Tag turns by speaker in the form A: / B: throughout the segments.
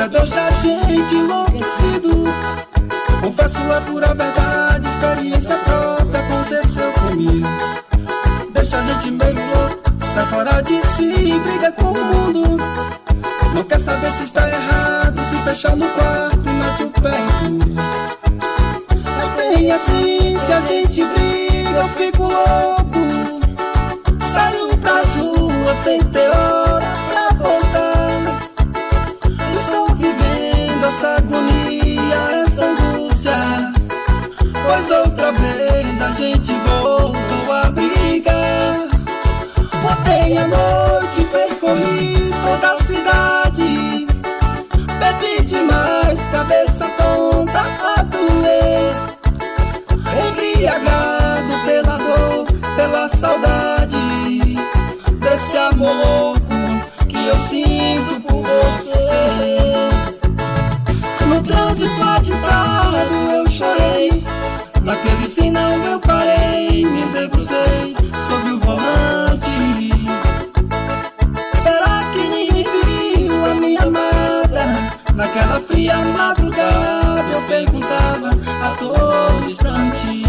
A: vida deixa a gente enlouquecido. Confesso a pura verdade, experiência própria aconteceu comigo. Deixa a gente meio louco, sai fora de si, briga com o mundo. Não quer saber se está errado, se fecha no quarto, mete o pé em tudo. É bem assim, se a gente briga eu fico louco. Saio pras ruas sem ter hora pra voltar. Estou vivendo essa agonia, essa angústia, pois outra vez a gente voltou a brigar. Ontem à noite percorri toda a cidade, bebi demais, cabeça tonta a doer, embriagado pela dor, pela saudade desse amor louco que eu sinto por você. No trânsito agitado eu chorei, naquele sinal eu parei, me debrucei sobre o volante. Será que ninguém viu a minha amada? Naquela fria madrugada eu perguntava a todo instante.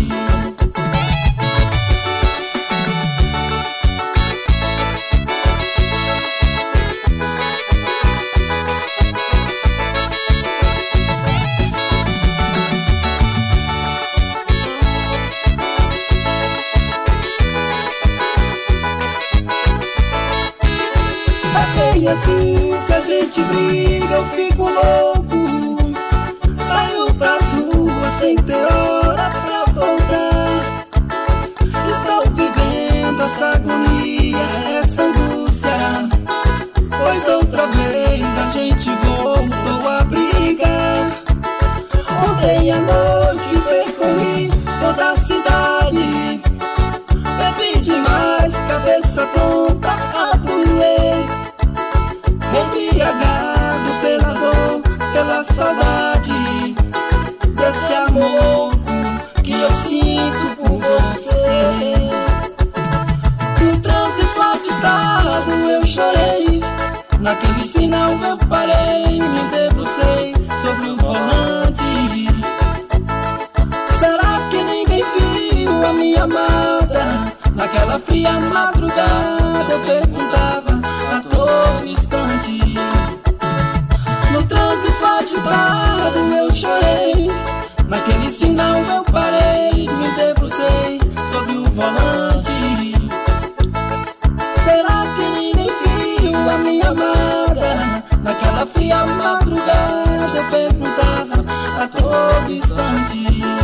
A: E assim, se a gente briga eu fico louco. Saio pras ruas sem ter hora pra voltar. Estou vivendo essa agonia, essa angústia, pois outra vez a gente voltou a brigar. Ontem à noite percorri toda a cidade, bebi demais, cabeça tonta a doer, embriagado pela dor, pela saudade desse amor que eu sinto por você. No trânsito agitado eu chorei, naquele sinal eu parei, me debrucei sobre o volante. Será que ninguém viu a minha amada? Naquela fria madrugada eu perguntava a todo instante. No trânsito agitado eu chorei, naquele sinal eu parei, me debrucei sobre o volante. Será que ninguém viu a minha amada? Naquela fria madrugada eu perguntava a todo instante.